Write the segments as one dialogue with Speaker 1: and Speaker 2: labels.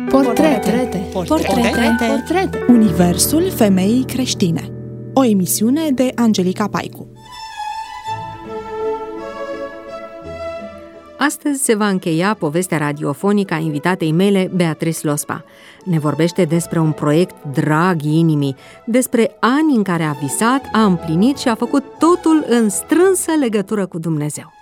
Speaker 1: Portrete. Universul femeii creștine. O emisiune de Angelica Paicu.
Speaker 2: Astăzi se va încheia povestea radiofonică a invitatei mele, Beatrice Lospa. Ne vorbește despre un proiect drag inimii, despre ani în care a visat, a împlinit și a făcut totul în strânsă legătură cu Dumnezeu.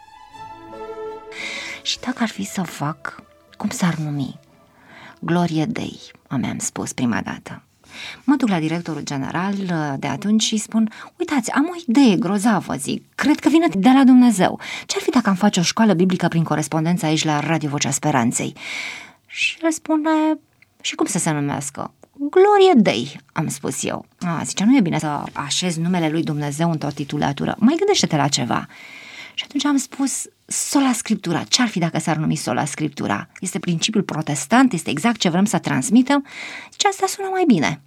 Speaker 3: Și dacă ar fi să fac, cum s-ar numi? Glorie Dei, mi-am spus prima dată. Mă duc la directorul general de atunci și spun: uitați, am o idee grozavă, zic, cred că vine de la Dumnezeu. Ce-ar fi dacă am face o școală biblică prin corespondență aici la Radio Vocea Speranței? Și el spune: și cum să se numească? Glorie Dei, am spus eu. Zice, nu e bine să așezi numele lui Dumnezeu într-o titulatură, mai gândește-te la ceva. Și atunci am spus: Sola Scriptura. Ce-ar fi dacă s-ar numi Sola Scriptura? Este principiul protestant, este exact ce vrem să transmitem. Și asta sună mai bine.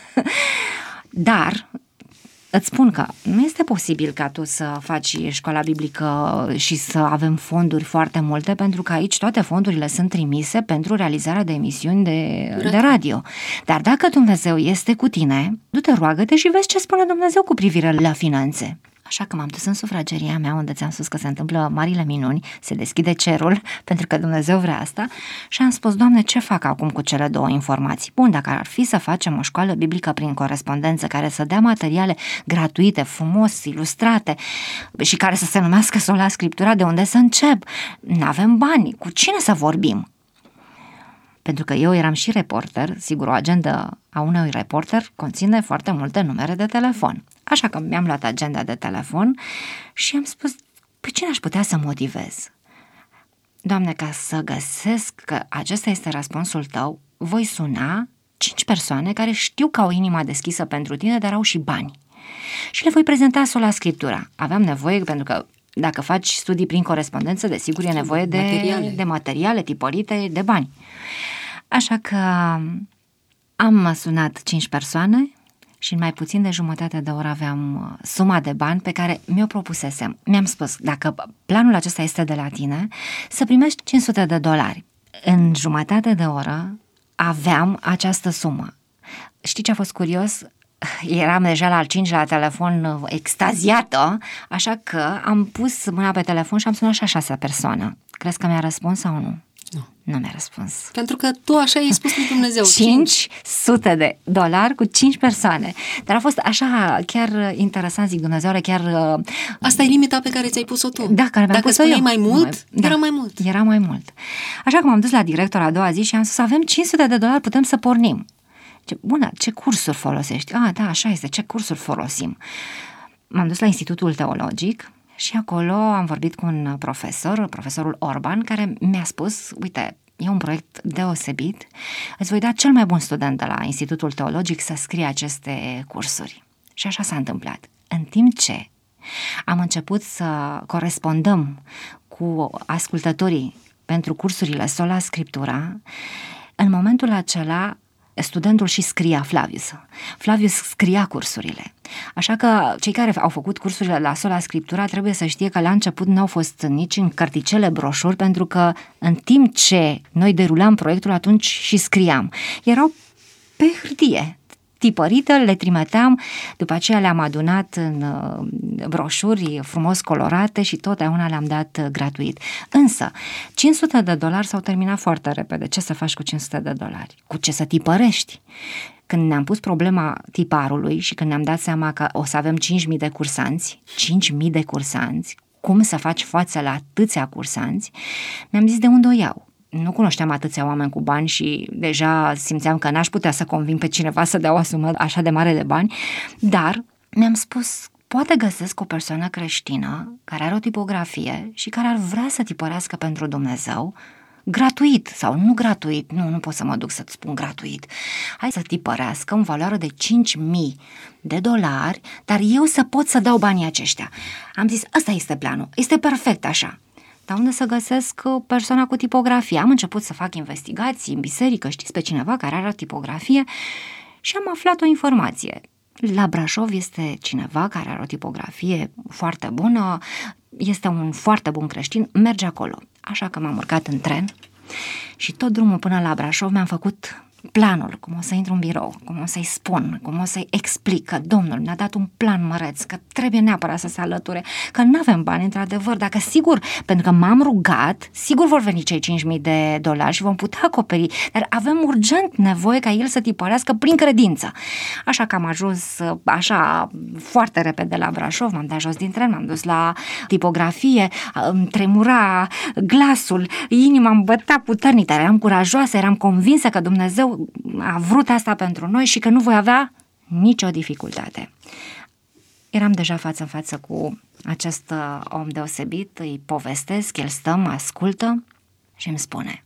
Speaker 3: Dar îți spun că nu este posibil ca tu să faci școala biblică și să avem fonduri foarte multe, pentru că aici toate fondurile sunt trimise pentru realizarea de emisiuni de radio. Dar dacă Dumnezeu este cu tine, du-te, roagă-te și vezi ce spune Dumnezeu cu privire la finanțe. Așa că m-am dus în sufrageria mea, unde ți-am spus că se întâmplă marile minuni, se deschide cerul, pentru că Dumnezeu vrea asta, și am spus: Doamne, ce fac acum cu cele două informații? Bun, dacă ar fi să facem o școală biblică prin corespondență care să dea materiale gratuite, frumos, ilustrate și care să se numească Sola Scriptura, de unde să încep? N-avem bani, cu cine să vorbim? Pentru că eu eram și reporter, sigur, o agendă a unui reporter conține foarte multe numere de telefon. Așa că mi-am luat agenda de telefon și am spus: pe cine aș putea să motivez? Doamne, ca să găsesc că acesta este răspunsul tău, voi suna 5 persoane care știu că au inima deschisă pentru tine, dar au și bani. Și le voi prezenta Sola Scriptura. Aveam nevoie, pentru că dacă faci studii prin corespondență, desigur e nevoie de materiale tipărite, de bani. Așa că am sunat 5 persoane și în mai puțin de jumătate de oră aveam suma de bani pe care mi-o propusesem. Mi-am spus: dacă planul acesta este de la tine, să primești $500. În jumătate de oră aveam această sumă. Știi ce a fost curios? Eram deja la al 5-lea telefon, extaziată, așa că am pus mâna pe telefon și am sunat și a 6-a persoană. Crezi că mi-a răspuns sau nu? Nu mi-a răspuns.
Speaker 2: Pentru că tu așa i-ai spus lui Dumnezeu.
Speaker 3: $500 cu 5 persoane. Dar a fost așa chiar interesant, zic, Dumnezeu are chiar...
Speaker 2: Asta e limita pe care ți-ai pus-o tu.
Speaker 3: Da, care
Speaker 2: dacă spuneai mai mult, era mai mult.
Speaker 3: Era mai mult. Așa că m-am dus la director a doua zi și am spus: avem $500, putem să pornim. Bună, ce cursuri folosești? Da, așa este, ce cursuri folosim? M-am dus la Institutul Teologic și acolo am vorbit cu un profesorul Orban, care mi-a spus: uite, e un proiect deosebit, îți voi da cel mai bun student de la Institutul Teologic să scrie aceste cursuri. Și așa s-a întâmplat. În timp ce am început să corespondăm cu ascultătorii pentru cursurile Sola Scriptura, în momentul acela studentul și scria, Flavius scria cursurile. Așa că cei care au făcut cursurile la Sola Scriptura trebuie să știe că la început n-au fost nici în carticele broșuri, pentru că în timp ce noi derulam proiectul, atunci și scriam. Erau pe hârtie tipărite, le trimiteam, după aceea le-am adunat în broșuri frumos colorate și totdeauna le-am dat gratuit. Însă, $500 s-au terminat foarte repede. Ce să faci cu $500? Cu ce să tipărești? Când ne-am pus problema tiparului și când ne-am dat seama că o să avem 5.000 de cursanți, cum să faci față la atâția cursanți, mi-am zis: de unde o iau? Nu cunoșteam atâția oameni cu bani și deja simțeam că n-aș putea să conving pe cineva să dea o sumă așa de mare de bani, dar mi-am spus: poate găsesc o persoană creștină care are o tipografie și care ar vrea să tipărească pentru Dumnezeu, gratuit sau nu gratuit, nu pot să mă duc să-ți spun gratuit, hai să tipărească în valoare de $5.000, dar eu să pot să dau banii aceștia. Am zis: ăsta este planul, este perfect așa. Dar unde să găsesc persoana cu tipografie? Am început să fac investigații în biserică, știți pe cineva care are o tipografie, și am aflat o informație. La Brașov este cineva care are o tipografie foarte bună, este un foarte bun creștin, merge acolo. Așa că m-am urcat în tren Și tot drumul până la Brașov mi-am făcut planul, cum o să intru în birou, cum o să-i spun, cum o să-i explic că domnul mi-a dat un plan măreț, că trebuie neapărat să se alăture, că nu avem bani, într-adevăr, dacă sigur, pentru că m-am rugat, sigur vor veni cei $5.000 și vom putea acoperi, dar avem urgent nevoie ca el să tipărească prin credință. Așa că am ajuns așa foarte repede la Brașov, m-am dat jos din tren, m-am dus la tipografie, îmi tremura glasul, inima îmi bătea puternic, dar eram curajoasă, eram convinsă că Dumnezeu a vrut asta pentru noi și că nu voi avea nicio dificultate. Eram deja față în față cu acest om deosebit, îi povestesc, el stă, mă ascultă și îmi spune: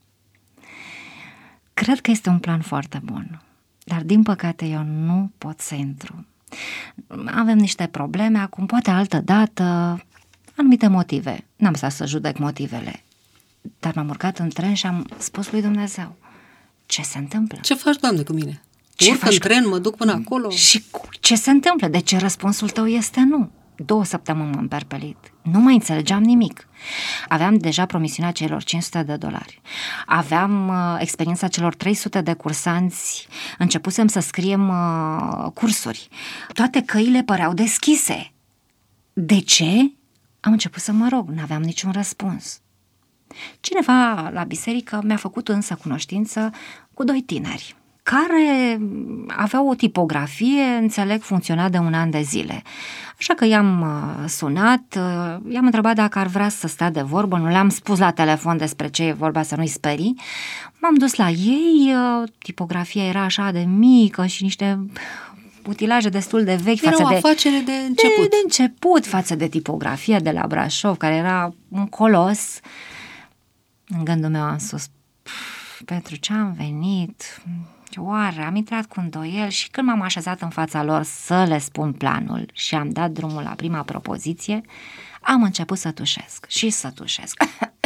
Speaker 3: cred că este un plan foarte bun, dar din păcate eu nu pot să intru. Avem niște probleme, acum poate altă dată, anumite motive. N-am stat să judec motivele, dar m-am urcat în tren și am spus lui Dumnezeu: ce se întâmplă?
Speaker 4: Ce faci, Doamne, cu mine? Urc în tren, mă duc până acolo.
Speaker 3: Și ce se întâmplă? De ce răspunsul tău este nu? 2 săptămâni m-am perpelit. Nu mai înțelegeam nimic. Aveam deja promisiunea celor $500. Aveam experiența celor 300 de cursanți. Începusem să scriem cursuri. Toate căile păreau deschise. De ce? Am început să mă rog. N-aveam niciun răspuns. Cineva la biserică mi-a făcut însă cunoștință cu 2 tineri care aveau o tipografie, înțeleg, funcționa de 1 an de zile. Așa că i-am sunat, i-am întrebat dacă ar vrea să stea de vorbă, nu le-am spus la telefon despre ce e vorba să nu-i sperii. M-am dus la ei, tipografia era așa de mică și niște utilaje destul de vechi.
Speaker 4: Era o afacere de început.
Speaker 3: De început față de tipografia de la Brașov, care era un colos. În gândul meu am spus: pentru ce am venit? Oare am intrat cu îndoiel? Și când m-am așezat în fața lor să le spun planul și am dat drumul la prima propoziție, am început să tușesc și să tușesc.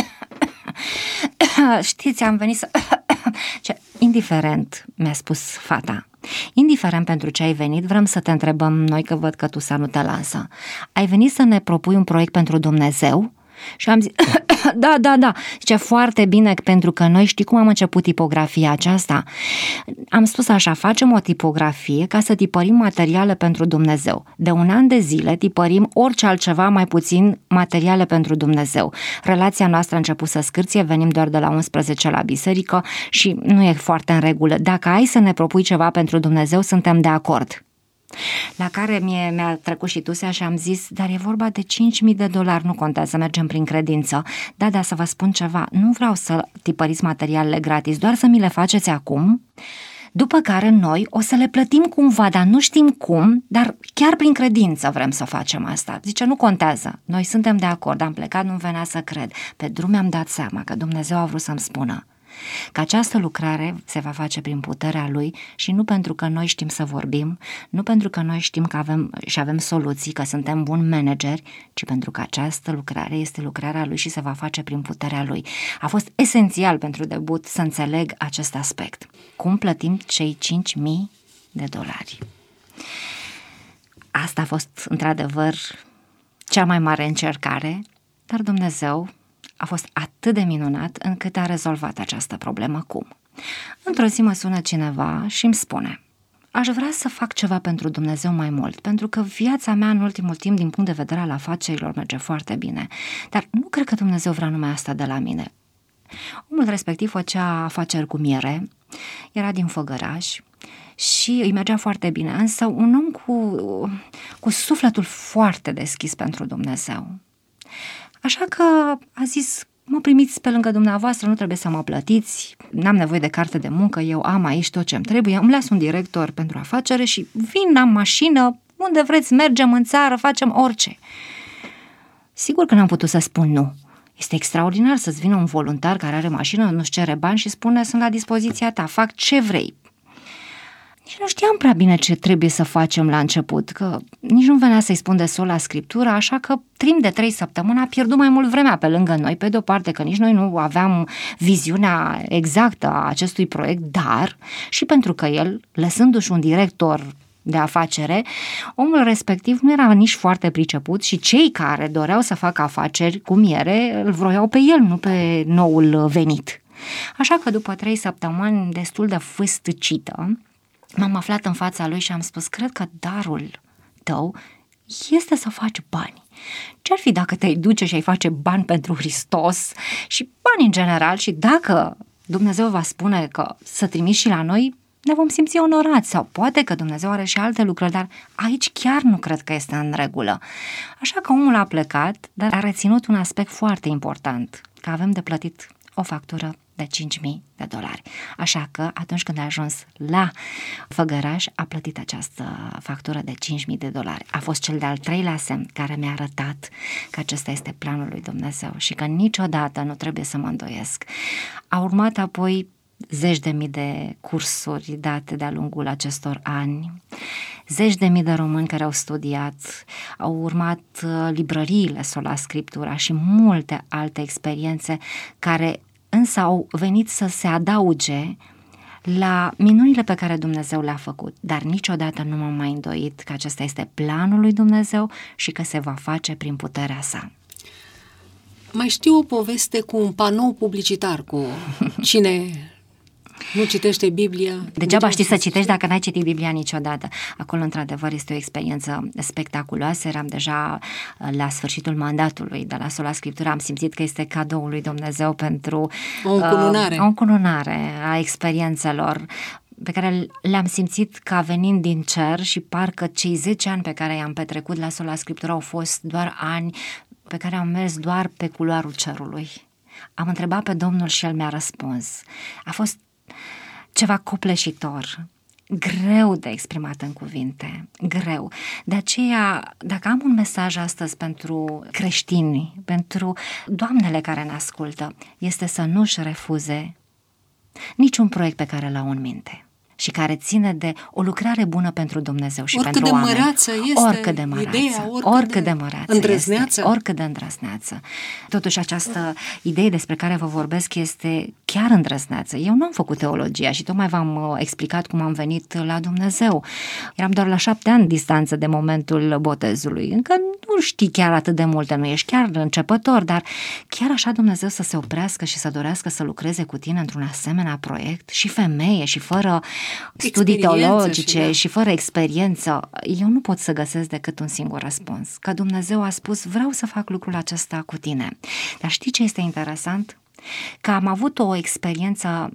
Speaker 3: Știți, am venit să... Indiferent, mi-a spus fata, indiferent pentru ce ai venit, vrem să te întrebăm noi, că văd că tu nu te lansă. Ai venit să ne propui un proiect pentru Dumnezeu? Și am zis, da, zice, foarte bine, pentru că noi, știi cum am început tipografia aceasta? Am spus așa: facem o tipografie ca să tipărim materiale pentru Dumnezeu. De 1 an de zile tipărim orice altceva, mai puțin materiale pentru Dumnezeu. Relația noastră a început să scârție, venim doar de la 11 la biserică și nu e foarte în regulă. Dacă ai să ne propui ceva pentru Dumnezeu, suntem de acord. La care mi-a trecut și tusea și am zis: dar e vorba de $5.000, nu contează, mergem prin credință. Da, să vă spun ceva, nu vreau să tipăriți materialele gratis, doar să mi le faceți acum, după care noi o să le plătim cumva, dar nu știm cum, dar chiar prin credință vrem să facem asta. Zice: nu contează, noi suntem de acord. Am plecat, nu venea să cred. Pe drum mi-am dat seama că Dumnezeu a vrut să-mi spună că această lucrare se va face prin puterea Lui și nu pentru că noi știm să vorbim, nu pentru că noi știm că avem soluții, că suntem buni manageri, ci pentru că această lucrare este lucrarea Lui și se va face prin puterea Lui. A fost esențial pentru debut să înțeleg acest aspect. Cum plătim cei $5.000? Asta a fost într-adevăr cea mai mare încercare, dar Dumnezeu a fost atât de minunat încât a rezolvat această problemă. Cum? Într-o zi mă sună cineva și îmi spune: aș vrea să fac ceva pentru Dumnezeu mai mult, pentru că viața mea în ultimul timp, din punct de vedere al afacerilor, merge foarte bine, dar nu cred că Dumnezeu vrea numai asta de la mine. Omul respectiv făcea afaceri cu miere, era din Făgăraș și îi mergea foarte bine, însă un om cu sufletul foarte deschis pentru Dumnezeu. Așa că a zis: mă primiți pe lângă dumneavoastră, nu trebuie să mă plătiți, n-am nevoie de carte de muncă, eu am aici tot ce-mi trebuie, îmi las un director pentru afacere și vin, am mașină, unde vreți, mergem în țară, facem orice. Sigur că n-am putut să spun nu. Este extraordinar să-ți vină un voluntar care are mașină, nu-ți cere bani și spune: sunt la dispoziția ta, fac ce vrei. Nici nu știam prea bine ce trebuie să facem la început, că nici nu venea să-i spun de sola scriptură, așa că timp de 3 săptămâni a pierdut mai mult vremea pe lângă noi, pe de-o parte că nici noi nu aveam viziunea exactă a acestui proiect, dar și pentru că el, lăsându-și un director de afacere, omul respectiv nu era nici foarte priceput și cei care doreau să facă afaceri cu miere îl vroiau pe el, nu pe noul venit. Așa că după 3 săptămâni destul de fâstăcită, m-am aflat în fața lui și am spus, cred că darul tău este să faci bani. Ce-ar fi dacă te-ai duce și ai face bani pentru Hristos și bani în general și dacă Dumnezeu va spune că să trimiți și la noi, ne vom simți onorați sau poate că Dumnezeu are și alte lucruri, dar aici chiar nu cred că este în regulă. Așa că omul a plecat, dar a reținut un aspect foarte important, că avem de plătit o factură de $5.000. Așa că atunci când a ajuns la Făgăraș, a plătit această factură de $5.000. A fost cel de-al 3-lea semn care mi-a arătat că acesta este planul lui Dumnezeu și că niciodată nu trebuie să mă îndoiesc. A urmat apoi 10.000 de cursuri date de-a lungul acestor ani, 10.000 de români care au studiat, au urmat librăriile Sola Scriptura și multe alte experiențe care însă au venit să se adauge la minunile pe care Dumnezeu le-a făcut, dar niciodată nu m-am mai îndoit că acesta este planul lui Dumnezeu și că se va face prin puterea sa.
Speaker 4: Mai știu o poveste cu un panou publicitar, cu cine nu citește Biblia.
Speaker 3: Degeaba știi să citești dacă n-ai citit Biblia niciodată. Acolo, într-adevăr, este o experiență spectaculoasă. Eram deja la sfârșitul mandatului de la Sola Scriptura. Am simțit că este cadoul lui Dumnezeu pentru
Speaker 4: o
Speaker 3: încununare a experiențelor pe care le-am simțit ca venind din cer și parcă cei 10 ani pe care i-am petrecut la Sola Scriptura au fost doar ani pe care am mers doar pe culoarul cerului. Am întrebat pe Domnul și El mi-a răspuns. A fost ceva copleșitor, greu de exprimat în cuvinte, greu. De aceea, dacă am un mesaj astăzi pentru creștini, pentru doamnele care ne ascultă, este să nu-și refuze niciun proiect pe care l-au în minte și care ține de o lucrare bună pentru Dumnezeu și pentru oameni.
Speaker 4: Oricât de măreață este
Speaker 3: oricât de măreață,
Speaker 4: ideea,
Speaker 3: oricât de măreață
Speaker 4: îndrăzneață.
Speaker 3: este, oricât de îndrăzneață. Totuși această idee despre care vă vorbesc este chiar îndrăzneață. Eu nu am făcut teologia și tocmai v-am explicat cum am venit la Dumnezeu. Eram doar la 7 ani distanță de momentul botezului. Încă nu știi chiar atât de multe, nu ești chiar începător, dar chiar așa Dumnezeu să se oprească și să dorească să lucreze cu tine într-un asemenea proiect și femeie și fără studii teologice și fără experiență, eu nu pot să găsesc decât un singur răspuns, că Dumnezeu a spus, vreau să fac lucrul acesta cu tine. Dar știi ce este interesant? Că am avut o experiență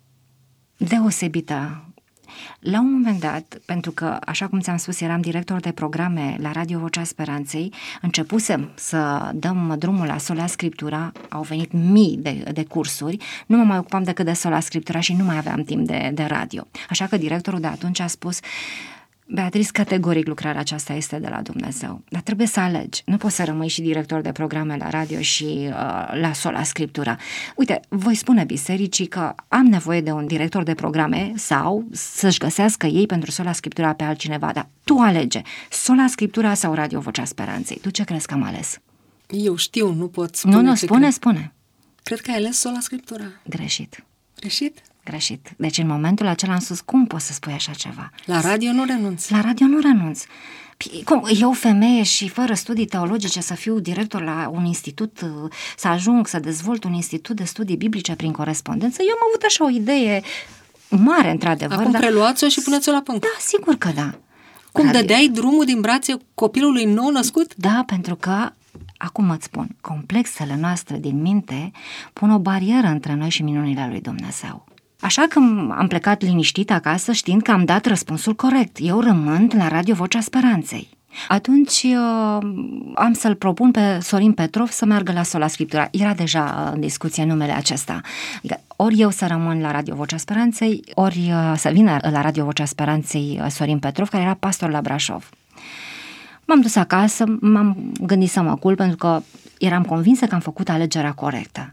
Speaker 3: deosebită. La un moment dat, pentru că, așa cum ți-am spus, eram director de programe la Radio Vocea Speranței, începusem să dăm drumul la Sola Scriptura, au venit mii de cursuri, nu mă mai ocupam decât de Sola Scriptura și nu mai aveam timp de radio. Așa că directorul de atunci a spus, Beatrice, categoric lucrarea aceasta este de la Dumnezeu, dar trebuie să alegi. Nu poți să rămâi și director de programe la radio și la Sola Scriptura. Uite, voi spune bisericii că am nevoie de un director de programe sau să-și găsească ei pentru Sola Scriptura pe altcineva, dar tu alege Sola Scriptura sau Radio Vocea Speranței. Tu ce crezi că am ales?
Speaker 4: Eu știu, nu pot spune.
Speaker 3: Nu, spune.
Speaker 4: Cred că ai ales Sola Scriptura.
Speaker 3: Greșit.
Speaker 4: Greșit?
Speaker 3: Deci în momentul acela am spus, cum poți să spui așa ceva?
Speaker 4: La radio nu renunț.
Speaker 3: La radio nu renunț. Cum? Eu, femeie și fără studii teologice, să fiu director la un institut, să ajung să dezvolt un institut de studii biblice prin corespondență? Eu am avut așa o idee mare, într-adevăr.
Speaker 4: Acum preluați-o și puneți-o la punct.
Speaker 3: Da, sigur că da.
Speaker 4: Cum dădeai drumul din brațe copilului nou născut?
Speaker 3: Da, pentru că, acum îți spun, complexele noastre din minte pun o barieră între noi și minunile lui Dumnezeu. Așa că am plecat liniștit acasă știind că am dat răspunsul corect. Eu rămân la Radio Vocea Speranței. Atunci am să-l propun pe Sorin Petrov să meargă la Sola Scriptura. Era deja în discuție numele acesta. Adică, ori eu să rămân la Radio Vocea Speranței, ori să vină la Radio Vocea Speranței Sorin Petrov, care era pastor la Brașov. M-am dus acasă, m-am gândit să mă culp pentru că eram convinsă că am făcut alegerea corectă.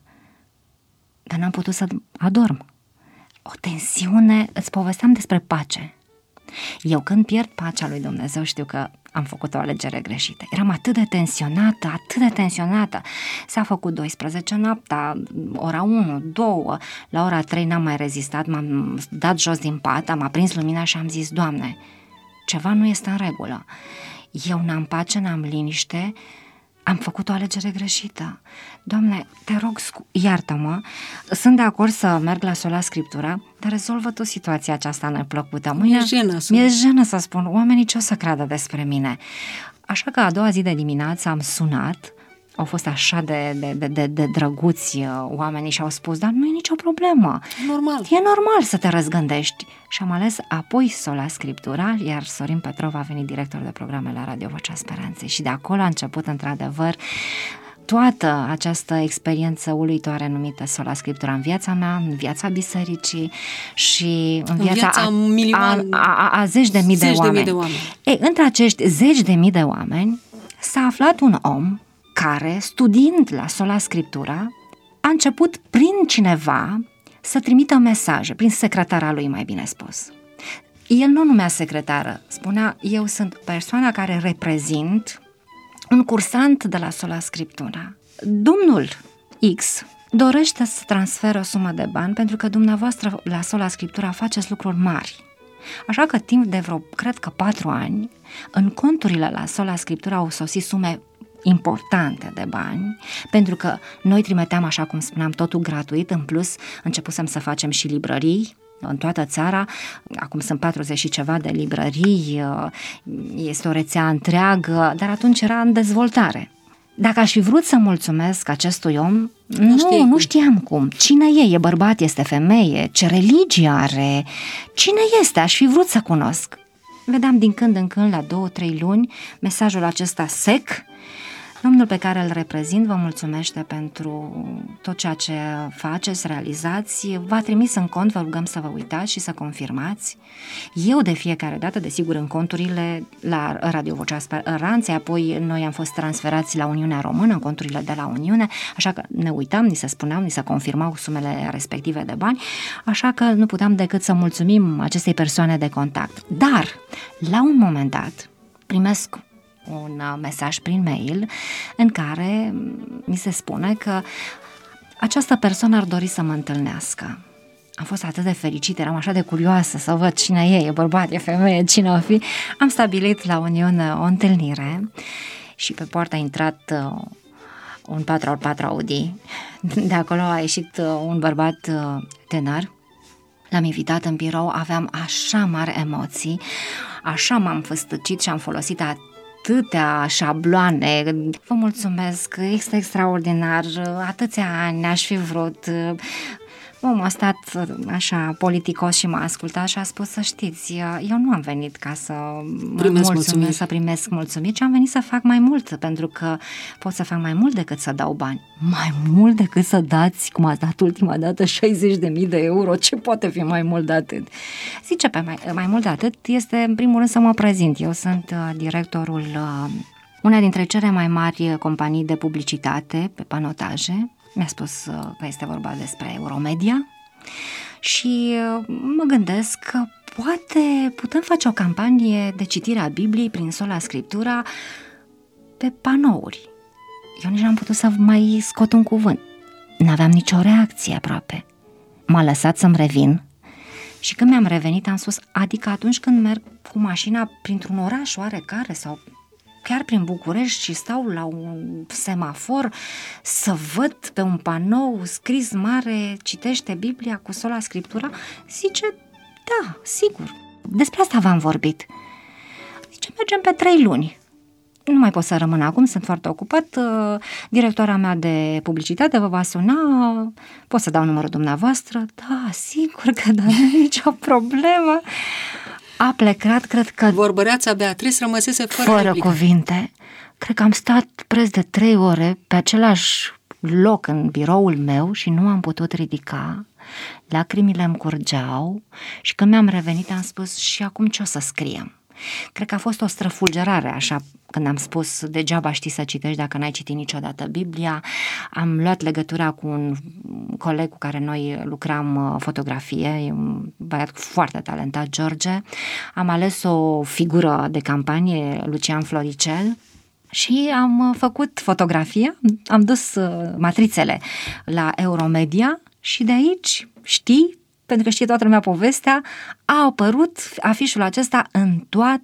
Speaker 3: Dar n-am putut să adorm. O tensiune, îți povesteam despre pace. Eu când pierd pacea lui Dumnezeu știu că am făcut o alegere greșită. Eram atât de tensionată. S-a făcut 12 noaptea, ora 1, 2, la ora 3 n-am mai rezistat, m-am dat jos din pat, am aprins lumina și am zis, Doamne, ceva nu este în regulă. Eu n-am pace, n-am liniște, am făcut o alegere greșită. Doamne, te rog, iartă-mă, sunt de acord să merg la sola Scriptura, dar rezolvă tu situația aceasta neplăcută. Mi-e jenă să spun, oamenii ce o să creadă despre mine? Așa că a doua zi de dimineață am sunat, au fost așa de drăguți oamenii și au spus, dar nu e nicio problemă. E normal să te răzgândești. Și am ales apoi sola Scriptura, iar Sorin Petrov a venit director de programe la Radio Vocea Speranței și de acolo a început într-adevăr toată această experiență uluitoare numită sola Scriptura în viața mea, în viața bisericii și în viața a zeci de mii de oameni. Ei, între acești zeci de mii de oameni s-a aflat un om care, studiind la sola Scriptura, a început prin cineva să trimită mesaje, prin secretara lui, mai bine spus. El nu numea secretară, spunea, eu sunt persoana care reprezint un cursant de la sola Scriptura. Domnul X dorește să transfere o sumă de bani pentru că dumneavoastră la sola Scriptura faceți lucruri mari. Așa că timp de vreo, cred că 4 ani, în conturile la sola Scriptura au sosit sume importante de bani, pentru că noi trimiteam, așa cum spuneam, totul gratuit, în plus începusem să facem și librării în toată țara, acum sunt 40 și ceva de librării, este o rețea întreagă, dar atunci era în dezvoltare. Dacă aș fi vrut să mulțumesc acestui om, nu știam cum. Cine e bărbat, este femeie, ce religie are, cine este, aș fi vrut să cunosc. Vedeam din când în când, la 2-3 luni, mesajul acesta sec. Domnul pe care îl reprezint vă mulțumește pentru tot ceea ce faceți, realizați, v-a trimis în cont, vă rugăm să vă uitați și să confirmați. Eu de fiecare dată, desigur, în conturile la Radio Vocea Speranței, apoi noi am fost transferați la Uniunea Română, în conturile de la Uniune, așa că ne uitam, ni se spuneau, ni se confirmau sumele respective de bani, așa că nu puteam decât să mulțumim acestei persoane de contact. Dar, la un moment dat, primesc un mesaj prin mail în care mi se spune că această persoană ar dori să mă întâlnească. Am fost atât de fericită, eram așa de curioasă să văd cine e bărbat, e femeie, cine o fi. Am stabilit la Uniune o întâlnire și pe poartă a intrat un 4x4 Audi. De acolo a ieșit un bărbat tânăr. L-am invitat în birou, aveam așa mari emoții, așa m-am făstăcit și am folosit atâtea șabloane. Vă mulțumesc, este extraordinar, atâția ani aș fi vrut. Omul a stat așa politicos și m-a ascultat și a spus, să știți, eu nu am venit ca să să primesc mulțumiri, ci am venit să fac mai mult, pentru că pot să fac mai mult decât să dau bani. Mai mult decât să dați, cum ați dat ultima dată, 60.000 de euro, ce poate fi mai mult de atât? Zice, mai mult de atât este, în primul rând, să mă prezint. Eu sunt directorul una dintre cele mai mari companii de publicitate pe panotaje. Mi-a spus că este vorba despre Euromedia și mă gândesc că poate putem face o campanie de citire a Bibliei prin sola Scriptura pe panouri. Eu nici n-am putut să mai scot un cuvânt. N-aveam nicio reacție aproape. M-a lăsat să-mi revin și când mi-am revenit am spus, adică atunci când merg cu mașina printr-un oraș oarecare sau chiar prin București și stau la un semafor să văd pe un panou scris mare, citește Biblia cu sola Scriptura, zice, da, sigur, despre asta v-am vorbit. Zice, mergem pe 3 luni. Nu mai pot să rămân acum, sunt foarte ocupat, directora mea de publicitate vă va suna, pot să dau numărul dumneavoastră? Da, sigur că da, nu e nicio problemă. A plecat, cred că...
Speaker 4: Vorbăreața Beatrice rămăsese fără
Speaker 3: cuvinte. Cred că am stat preț de 3 ore pe același loc în biroul meu și nu am putut ridica. Lacrimile îmi curgeau și când mi-am revenit am spus, și acum ce o să scriem? Cred că a fost o străfulgerare, așa, când am spus, degeaba știi să citești dacă n-ai citit niciodată Biblia. Am luat legătura cu un coleg cu care noi lucram fotografie, e un băiat foarte talentat, George. Am ales o figură de campanie, Lucian Floricel, și am făcut fotografie, am dus matrițele la Euromedia și de aici, știi, pentru că știe toată lumea povestea, a apărut afișul acesta în toată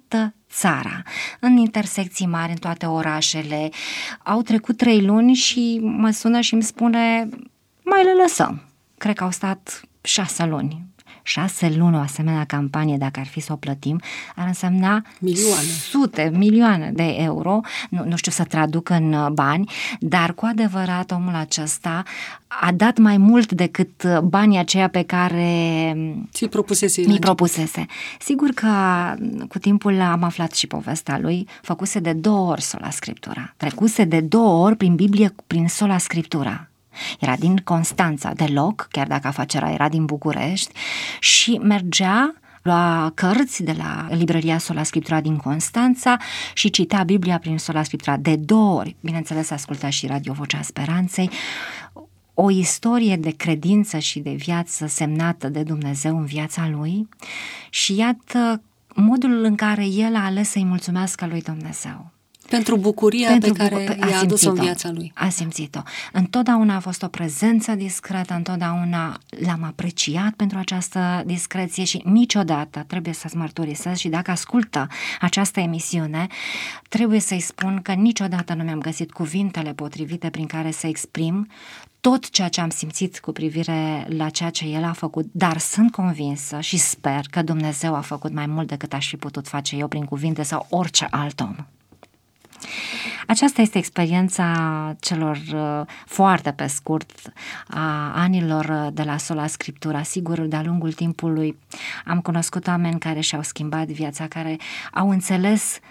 Speaker 3: țara, în intersecții mari, în toate orașele. Au trecut 3 luni și mă sună și îmi spune, mai le lăsăm. Cred că au stat 6 luni. 6 luni o asemenea campanie, dacă ar fi să o plătim, ar însemna milioane de euro, nu știu să traduc în bani, dar cu adevărat omul acesta a dat mai mult decât banii aceia pe care mi propusese. Sigur că cu timpul am aflat și povestea lui, făcuse de 2 ori sola scriptura, trecuse de 2 ori prin Biblie, prin sola scriptura. Era din Constanța, deloc, chiar dacă afacerea era din București, și mergea, lua cărți de la librăria Sola Scriptura din Constanța și citea Biblia prin Sola Scriptura de 2 ori. Bineînțeles, asculta și Radio Vocea Speranței. O istorie de credință și de viață semnată de Dumnezeu în viața lui și iată modul în care el a ales să-i mulțumească lui Dumnezeu.
Speaker 4: Pentru bucuria pe care i-a adus-o în viața lui.
Speaker 3: A simțit-o. Întotdeauna a fost o prezență discretă, întotdeauna l-am apreciat pentru această discreție și niciodată, trebuie să-ți mărturisesc, și dacă ascultă această emisiune, trebuie să-i spun că niciodată nu mi-am găsit cuvintele potrivite prin care să exprim tot ceea ce am simțit cu privire la ceea ce el a făcut, dar sunt convinsă și sper că Dumnezeu a făcut mai mult decât aș fi putut face eu prin cuvinte sau orice alt om. Aceasta este experiența celor foarte pe scurt a anilor de la Sola Scriptura. Sigur, de-a lungul timpului am cunoscut oameni care și-au schimbat viața, care au înțeles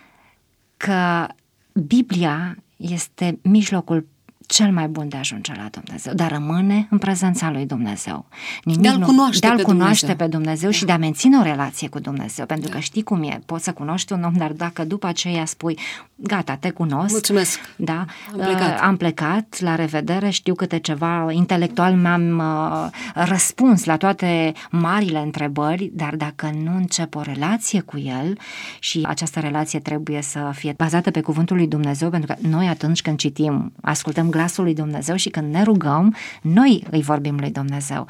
Speaker 3: că Biblia este mijlocul cel mai bun de a ajunge la Dumnezeu, dar rămâne în prezența lui Dumnezeu.
Speaker 4: De-a-L cunoaște
Speaker 3: pe Dumnezeu și de a menține o relație cu Dumnezeu, pentru că știi cum e, poți să cunoști un om, dar dacă după aceea spui, gata, te cunosc,
Speaker 4: mulțumesc,
Speaker 3: da, am plecat, la revedere, știu câte ceva, intelectual mi-am răspuns la toate marile întrebări, dar dacă nu încep o relație cu el și această relație trebuie să fie bazată pe cuvântul lui Dumnezeu, pentru că noi atunci când citim, ascultăm glasul lui Dumnezeu și când ne rugăm, noi îi vorbim lui Dumnezeu.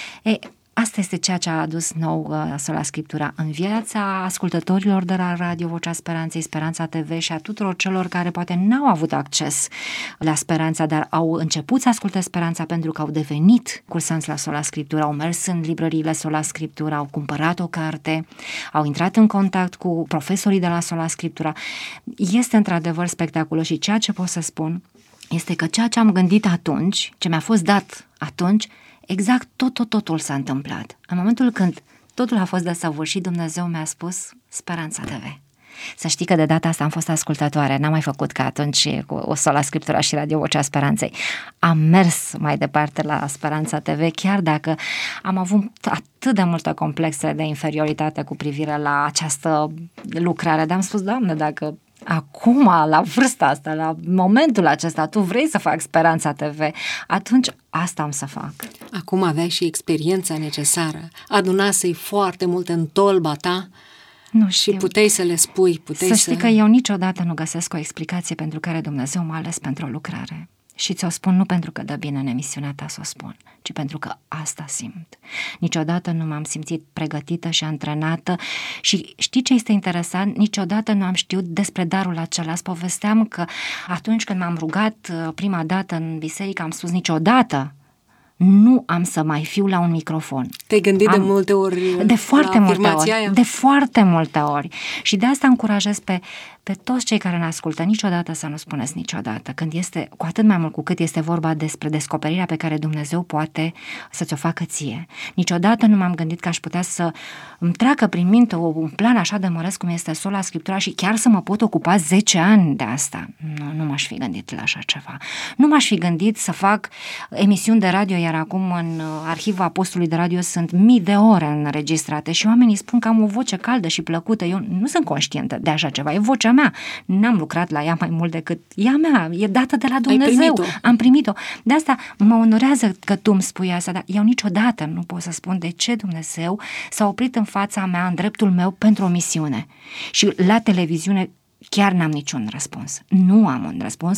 Speaker 3: Asta este ceea ce a adus nou Sola Scriptura în viața ascultătorilor de la Radio Vocea Speranței, Speranța TV și a tuturor celor care poate n-au avut acces la Speranța, dar au început să asculte Speranța pentru că au devenit cursanți la Sola Scriptura, au mers în librăriile Sola Scriptura, au cumpărat o carte, au intrat în contact cu profesorii de la Sola Scriptura. Este într-adevăr spectaculos și ceea ce pot să spun este că ceea ce am gândit atunci, ce mi-a fost dat atunci, exact totul s-a întâmplat. În momentul când totul a fost desăvârșit, Dumnezeu mi-a spus Speranța TV. Să știi că de data asta am fost ascultătoare, n-am mai făcut ca atunci cu o Sola Scriptura și Radio Vocea Speranței. Am mers mai departe la Speranța TV, chiar dacă am avut atât de multe complexe de inferioritate cu privire la această lucrare, dar am spus, Doamne, dacă acum, la vârsta asta, la momentul acesta, tu vrei să fac Speranța TV, atunci asta am să fac.
Speaker 4: Acum aveai și experiența necesară, adunasei foarte multe în tolba ta.
Speaker 3: Nu știu.
Speaker 4: Și puteai să le spui,
Speaker 3: să știi că eu niciodată nu găsesc o explicație pentru care Dumnezeu m-a ales pentru o lucrare. Și ți-o spun nu pentru că dă bine în emisiunea ta să o spun, ci pentru că asta simt. Niciodată nu m-am simțit pregătită și antrenată și știi ce este interesant? Niciodată nu am știut despre darul acela. Îți povesteam că atunci când m-am rugat prima dată în biserică am spus niciodată nu am să mai fiu la un microfon.
Speaker 4: Te-ai gândit de multe ori
Speaker 3: de foarte
Speaker 4: la
Speaker 3: multe ori,
Speaker 4: aia?
Speaker 3: de foarte multe ori. Și de asta încurajez pe toți cei care ne ascultă, niciodată să nu spuneți niciodată, când este, cu atât mai mult cu cât este vorba despre descoperirea pe care Dumnezeu poate să ți-o facă ție. Niciodată nu m-am gândit că aș putea să îmi treacă prin minte un plan așa de măreț cum este Sola Scriptura și chiar să mă pot ocupa 10 ani de asta. Nu m-aș fi gândit la așa ceva. Nu m-aș fi gândit să fac emisiuni de radio, iar acum în arhiva postului de radio sunt mii de ore înregistrate și oamenii spun că am o voce caldă și plăcută. Eu nu sunt conștientă de așa ceva, e vocea mea. N-am lucrat la ea mai mult decât ea mea, e dată de la Dumnezeu. Am primit-o. De asta mă onorează că tu îmi spui asta, dar eu niciodată nu pot să spun de ce Dumnezeu s-a oprit în fața mea, în dreptul meu, pentru o misiune. Și la televiziune chiar n-am niciun răspuns. Nu am un răspuns,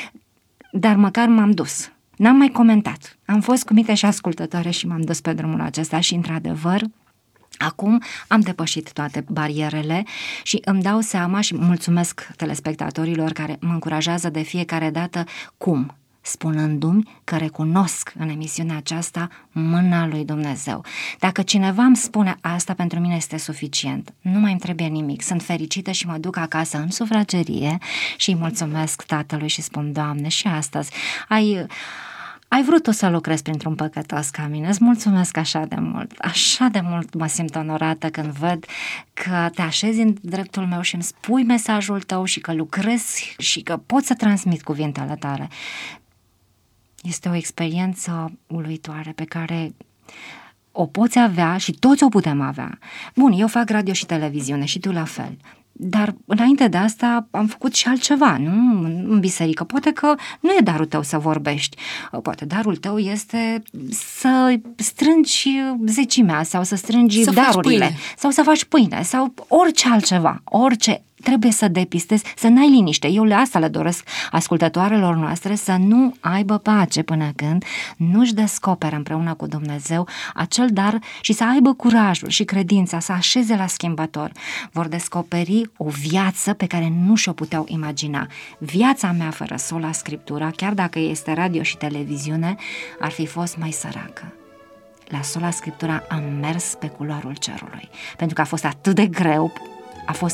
Speaker 3: dar măcar m-am dus. N-am mai comentat. Am fost cu minte și ascultătoare și m-am dus pe drumul acesta și, într-adevăr, Acum am depășit toate barierele și îmi dau seama și mulțumesc telespectatorilor care mă încurajează de fiecare dată cum, spunându-mi că recunosc în emisiunea aceasta mâna lui Dumnezeu. Dacă cineva îmi spune asta, pentru mine este suficient. Nu mai îmi trebuie nimic. Sunt fericită și mă duc acasă în sufragerie și îi mulțumesc Tatălui și spun: Doamne, și astăzi ai vrut tu să lucrezi printr-un păcătos ca mine. Îți mulțumesc așa de mult mă simt onorată când văd că te așezi în dreptul meu și îmi spui mesajul tău și că lucrezi și că pot să transmit cuvintele tale. Este o experiență uluitoare pe care o poți avea și toți o putem avea. Bun, eu fac radio și televiziune și tu la fel. Dar înainte de asta am făcut și altceva, nu? În biserică. Poate că nu e darul tău să vorbești. Poate darul tău este să strângi zecimea sau să strângi darurile. Sau să faci pâine sau orice altceva. Orice. Trebuie să depistezi, să n-ai liniște. Eu asta le doresc ascultătoarelor noastre, să nu aibă pace până când nu-și descoperă împreună cu Dumnezeu acel dar și să aibă curajul și credința să așeze la schimbător. Vor descoperi o viață pe care nu și-o puteau imagina. Viața mea fără sola Scriptura, chiar dacă este radio și televiziune, ar fi fost mai săracă. La sola Scriptura am mers pe culoarul cerului, pentru că a fost atât de greu, a fost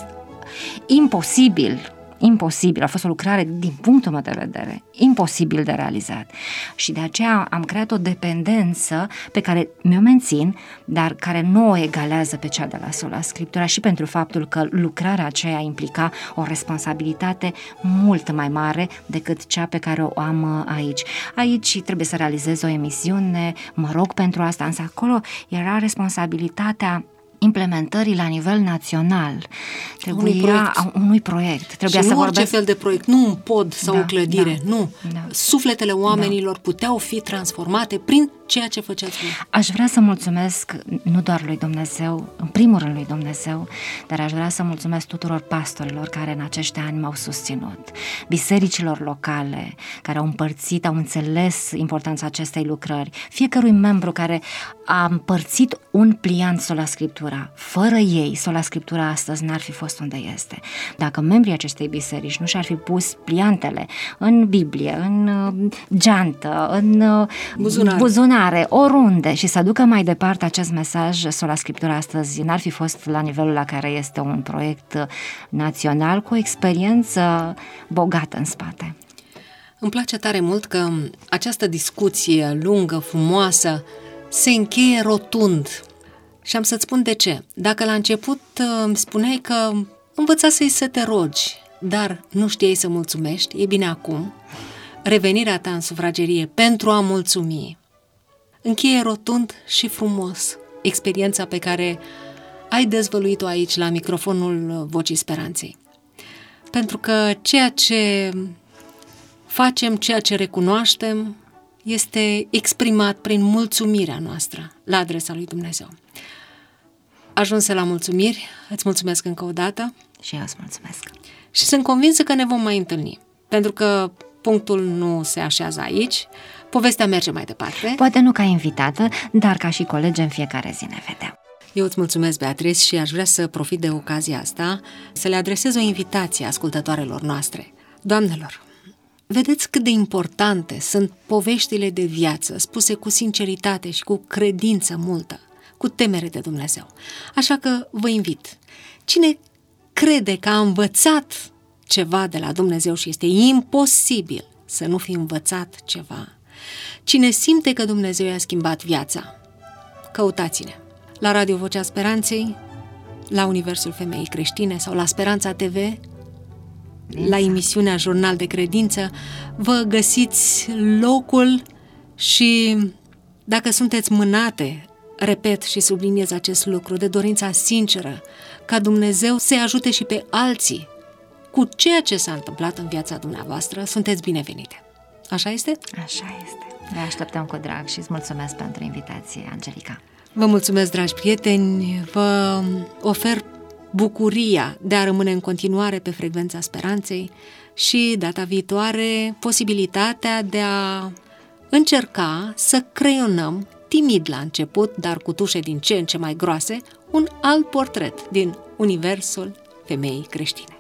Speaker 3: imposibil, a fost o lucrare din punctul meu de vedere, imposibil de realizat și de aceea am creat o dependență pe care mi-o mențin, dar care nu o egalează pe cea de la sola Scriptura și pentru faptul că lucrarea aceea implica o responsabilitate mult mai mare decât cea pe care o am aici. Aici trebuie să realizez o emisiune, mă rog pentru asta, însă acolo era responsabilitatea implementării la nivel național. Unui proiect. Trebuia
Speaker 4: și
Speaker 3: să
Speaker 4: nu orice
Speaker 3: vorbesc...
Speaker 4: fel de proiect, nu un pod sau o clădire, nu.
Speaker 3: Da.
Speaker 4: Sufletele oamenilor puteau fi transformate prin ceea ce făceați voi.
Speaker 3: Aș vrea să mulțumesc nu doar lui Dumnezeu, în primul rând lui Dumnezeu, dar aș vrea să mulțumesc tuturor pastorilor care în acești ani m-au susținut, bisericilor locale care au împărțit, au înțeles importanța acestei lucrări, fiecărui membru care a împărțit un pliant sola Scriptura. Fără ei, sola Scriptura astăzi n-ar fi fost unde este. Dacă membrii acestei biserici nu și-ar fi pus pliantele în Biblie, în geantă, în buzunare, oriunde și să ducă mai departe acest mesaj, sola Scriptura astăzi n-ar fi fost la nivelul la care este un proiect național cu o experiență bogată în spate.
Speaker 4: Îmi place tare mult că această discuție lungă, frumoasă, se încheie rotund. Și am să-ți spun de ce. Dacă la început îmi spuneai că învățasei să te rogi, dar nu știai să mulțumești, e bine acum, revenirea ta în sufragerie pentru a mulțumi încheie rotund și frumos experiența pe care ai dezvăluit-o aici la microfonul Vocii Speranței. Pentru că ceea ce facem, ceea ce recunoaștem, este exprimat prin mulțumirea noastră la adresa lui Dumnezeu. Ajunse la mulțumiri, îți mulțumesc încă o dată.
Speaker 3: Și eu îți mulțumesc.
Speaker 4: Și sunt convinsă că ne vom mai întâlni, pentru că punctul nu se așează aici, povestea merge mai departe.
Speaker 3: Poate nu ca invitată, dar ca și colegi în fiecare zi ne vedem.
Speaker 4: Eu îți mulțumesc, Beatrice, și aș vrea să profit de ocazia asta să le adresez o invitație ascultătoarelor noastre. Doamnelor, vedeți cât de importante sunt poveștile de viață spuse cu sinceritate și cu credință multă, cu temere de Dumnezeu. Așa că vă invit. Cine crede că a învățat ceva de la Dumnezeu și este imposibil să nu fi învățat ceva, cine simte că Dumnezeu i-a schimbat viața, căutați-ne la Radio Vocea Speranței, la Universul Femeii Creștine sau la Speranța TV, la emisiunea Jurnal de Credință. Vă găsiți locul și dacă sunteți mânate, repet și subliniez acest lucru, de dorința sinceră ca Dumnezeu să-i ajute și pe alții cu ceea ce s-a întâmplat în viața dumneavoastră, sunteți binevenite. Așa este?
Speaker 3: Așa este. Ne așteptăm cu drag și îți mulțumesc pentru invitație, Angelica.
Speaker 4: Vă mulțumesc, dragi prieteni, vă ofer bucuria de a rămâne în continuare pe frecvența Speranței și data viitoare posibilitatea de a încerca să creionăm, timid la început, dar cu tușe din ce în ce mai groase, un alt portret din universul femeii creștine.